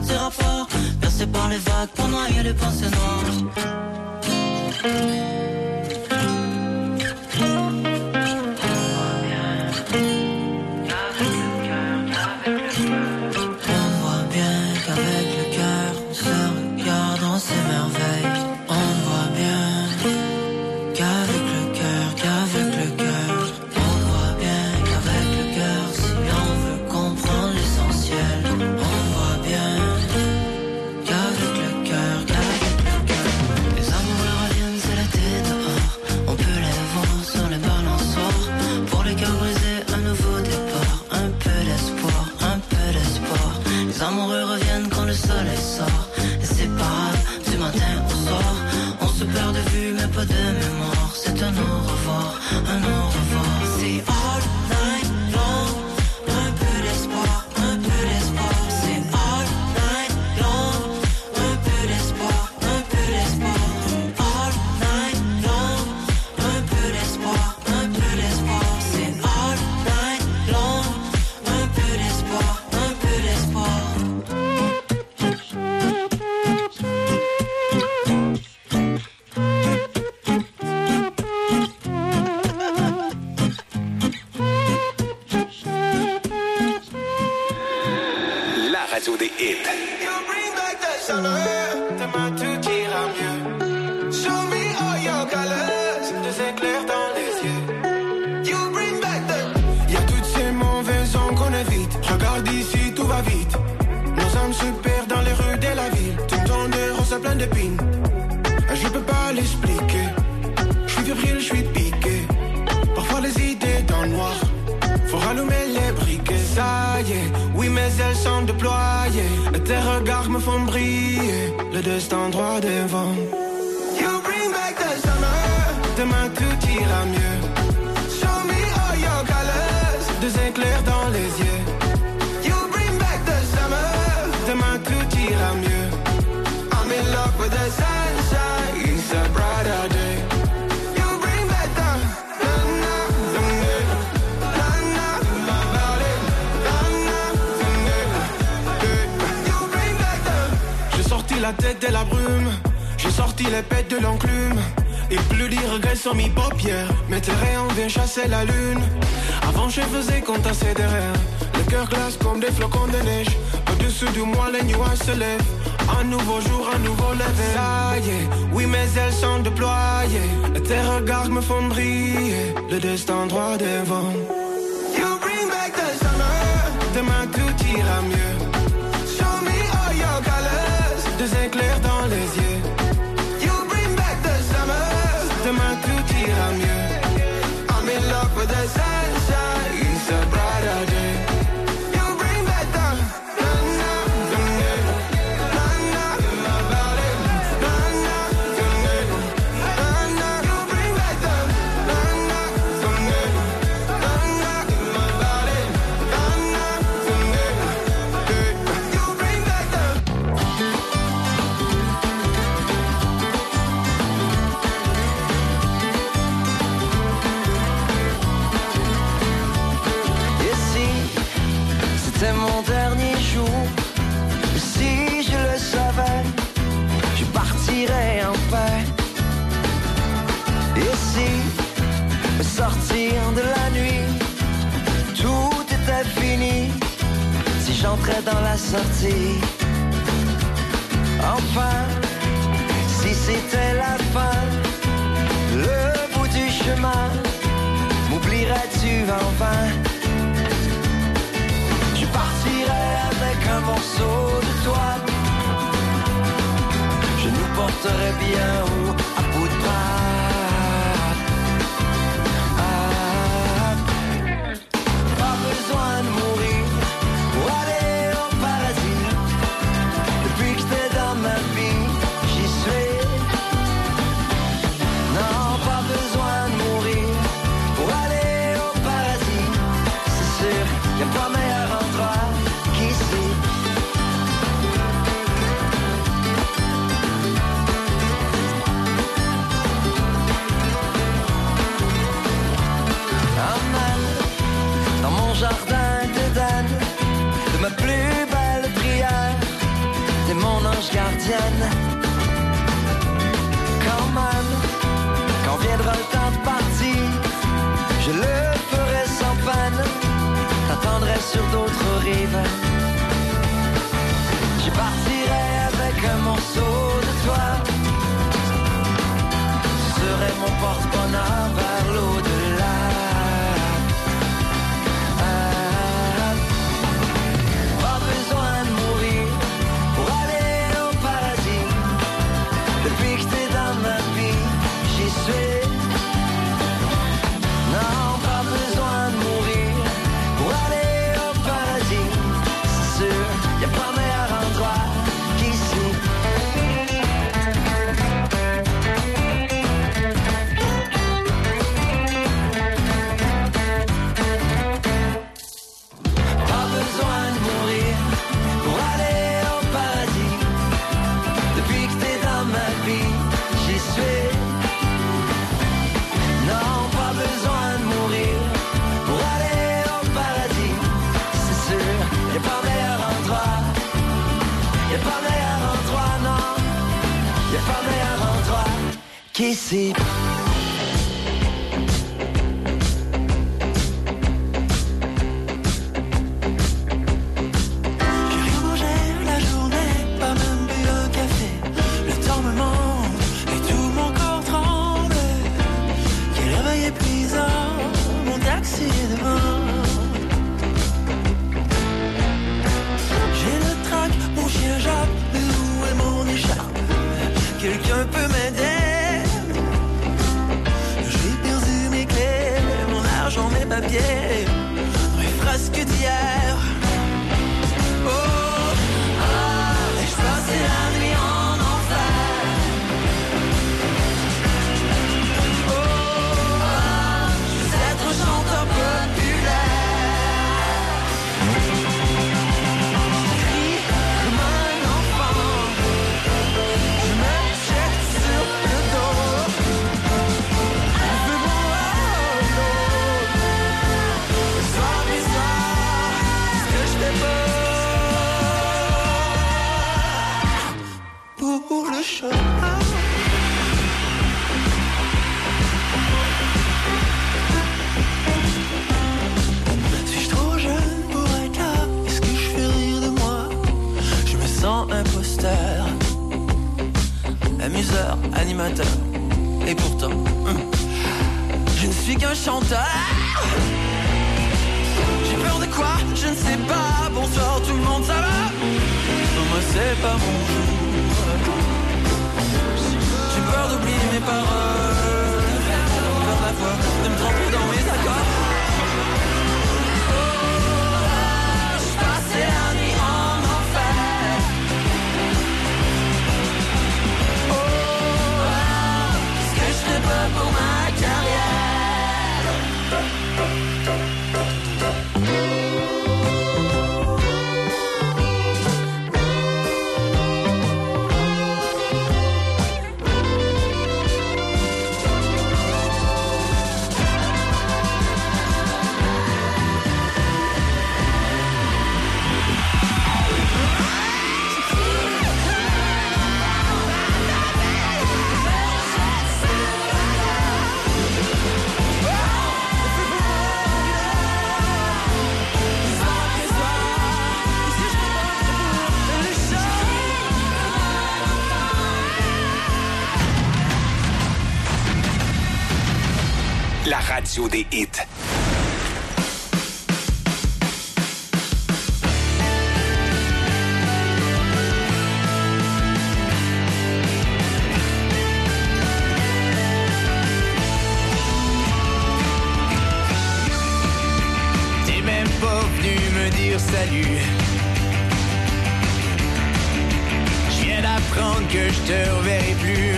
tes rapports, percés par les vagues pour noyer les pensées noires. La tête de la brume, j'ai sorti les pètes de l'enclume. Et plus les regrets sont mis paupières. Mes terrains viennent chasser la lune. Avant je faisais qu'on tassait des rêves. Le cœur glace comme des flocons de neige. Au-dessus de moi les nuages se lèvent. Un nouveau jour, un nouveau lever. Ça y est, oui mes ailes sont déployées. Tes regards me font briller. Le destin droit devant. You bring back the summer. Demain tout ira mieux. Show me all your colors. Des éclairs dans les yeux. You bring back the summer. Demain tout ira mieux. I'm in love with the sunshine. It's a brighter day. You bring back the c'est mon dernier jour. Si je le savais, je partirais en paix. Et si, sortir de la nuit, tout était fini. Si j'entrais dans la sortie, enfin, si c'était la fin, le bout du chemin, m'oublierais-tu enfin? Avec un morceau de toile, je nous porterai bien haut à bout de bras. Pas besoin de mourir pour aller au paradis. Depuis que t'es dans ma vie, j'y suis. Non, pas besoin de mourir pour aller au paradis. C'est sûr, y'a pas meilleur endroit. tienne. Quand même, quand viendra le temps de partir, je le ferai sans peine, t'attendrai sur d'autres rives. Je partirai avec un morceau de toi, tu serais mon porte-bonheur vers l'au-delà. Pas besoin de mourir pour aller au paradis. Depuis que t'es dans ma vie, j'y suis. Non, pas besoin de mourir pour aller au paradis. C'est sûr, y'a pas meilleur endroit qu'ici. Pas besoin de mourir pour aller au paradis. Depuis que t'es dans ma vie, j'y suis. Non, pas besoin de mourir pour aller au paradis. C'est sûr, y'a pas meilleur endroit. Y'a pas meilleur endroit, non. Y'a pas meilleur endroit qu'ici. J'ai rien mangé la journée, pas même bu un café. Le temps me manque et tout mon corps tremble. Quel réveil épuisant, mon taxi est devant. J'ai le trac, mon chien jappe, mais où est mon écharpe? Quelqu'un peut m'aider? J'ai perdu mes clés, mon argent, mes papiers, mes frasques d'hier. Oh, ah, je passais la nuit en enfer. Oh, ah, je veux être un chanteur populaire. Je crie comme un enfant, je me jette sur le dos. Je veux boire l'eau, soir et soir, ce que je fais pas pour le show. Suis-je trop jeune pour être là? Est-ce que je fais rire de moi? Je me sens imposteur, amuseur, animateur. Et pourtant, je ne suis qu'un chanteur. J'ai peur de quoi? Je ne sais pas. Bonsoir tout le monde, ça va? Non, moi c'est pas mon jour. J'ai peur d'oublier mes paroles, j'ai peur de la voix, de me tromper dans mes accords. Oh, je passais la nuit en enfer. Oh, est-ce que je ferais pas pour ma carrière? La radio des hits. T'es même pas venu me dire salut. Je viens d'apprendre que je te reverrai plus.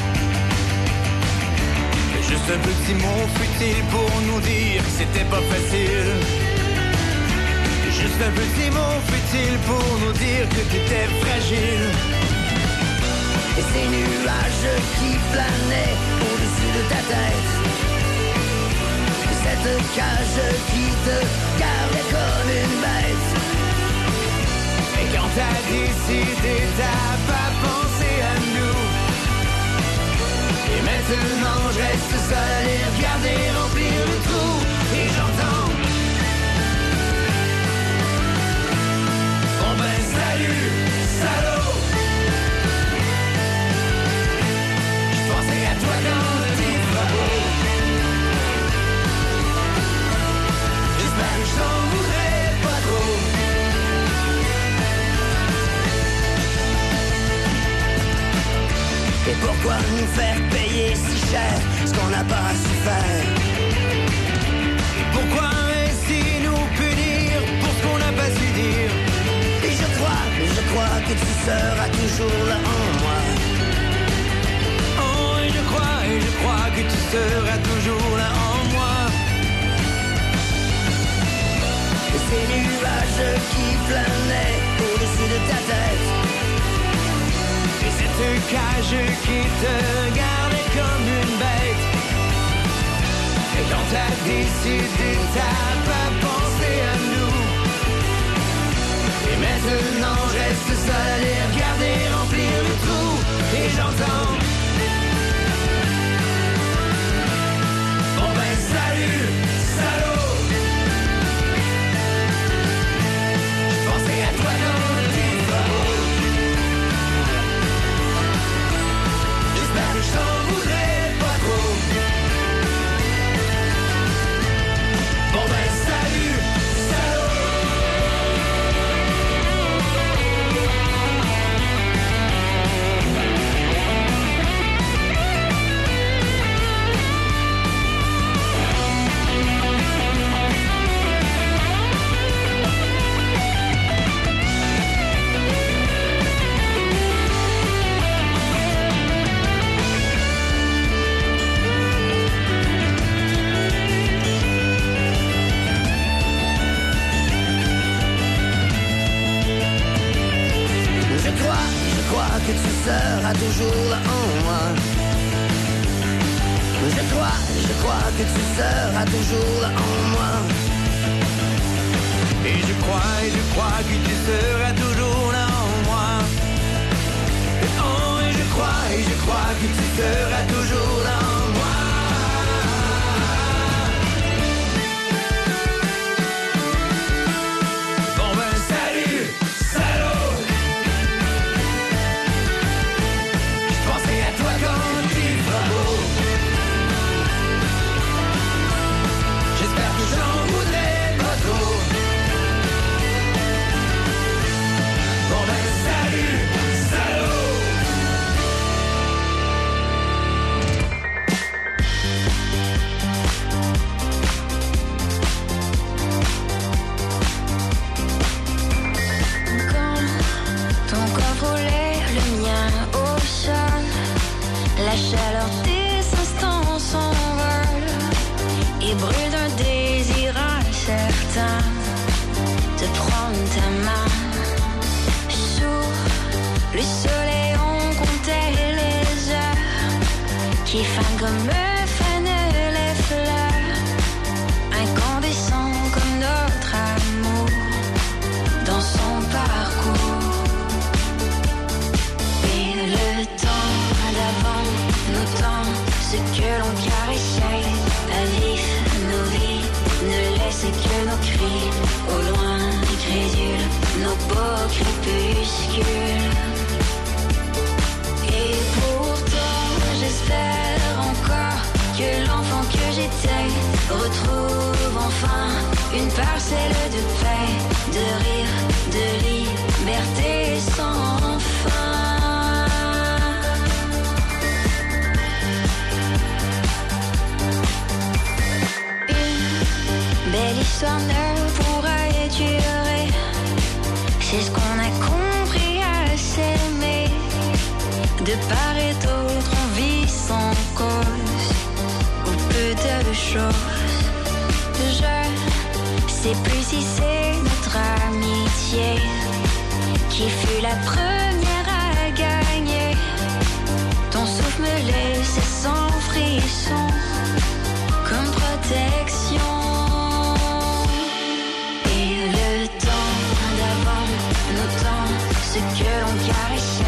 Juste un petit mot futile pour nous dire que c'était pas facile. Juste un petit mot futile pour nous dire que t'étais fragile. Et ces nuages qui flânaient au-dessus de ta tête, cette cage qui te gardait comme une bête. Et quand t'as décidé, t'as pas pensé maintenant je reste seul à les regarder remplir le trou. Et j'entends bon ben salut, salaud. Je pensais à toi quand t'es pas beau. J'espère que je t'en voudrais pas trop. Et pourquoi nous faire payer si cher ce qu'on n'a pas su faire? Et pourquoi ainsi nous punir pour ce qu'on n'a pas su dire? Et je crois que tu seras toujours là en moi. Oh, et je crois que tu seras toujours là en moi. Et ces nuages qui planaient au-dessus de ta tête, et cette cage qui te gardait comme une bête. Et quand t'as décidé, t'as pas pensé à nous. Et maintenant je reste seul à les regarder remplir le trou. Et j'entends bon ben salut, salaud. Je pensais à toi dans tes travaux. J'espère que je t'en voudrais pas trop. Bon ben salut, salaud. Que tu seras toujours là en moi. Je crois que tu seras toujours là en moi. Et je crois que tu seras toujours là en moi. Oh, et je crois que tu seras toujours là en moi. Bon ben salut, salaud. J'espère que j'en voudrais pas trop. Bon ben salut, salaud. Quand ton corps roulait, le mien au sol, la chaleur des instants s'envole et brûle d'un désir incertain de prendre ta main. Sous le soleil on comptait les heures qui fanent comme fanent les fleurs, incandescent comme notre amour dans son parcours. Et le temps d'avant nous tend ce que l'on caressait à vif nos vies, ne laisse que nos cris au loin crédules, nos beaux crépuscules. Et pourtant j'espère encore que l'enfant que j'étais retrouve enfin une parcelle de paix, de rire, de liberté sans fin. Belle histoire ne pourra durer, c'est ce qu'on a compris à s'aimer. De part et d'autre on vit sans cause ou peu de choses. Je sais plus si c'est notre amitié qui fut la première à gagner. Ton souffle me laisse sans frisson comme protection. Et le temps d'avant nous tend ce que l'on caressait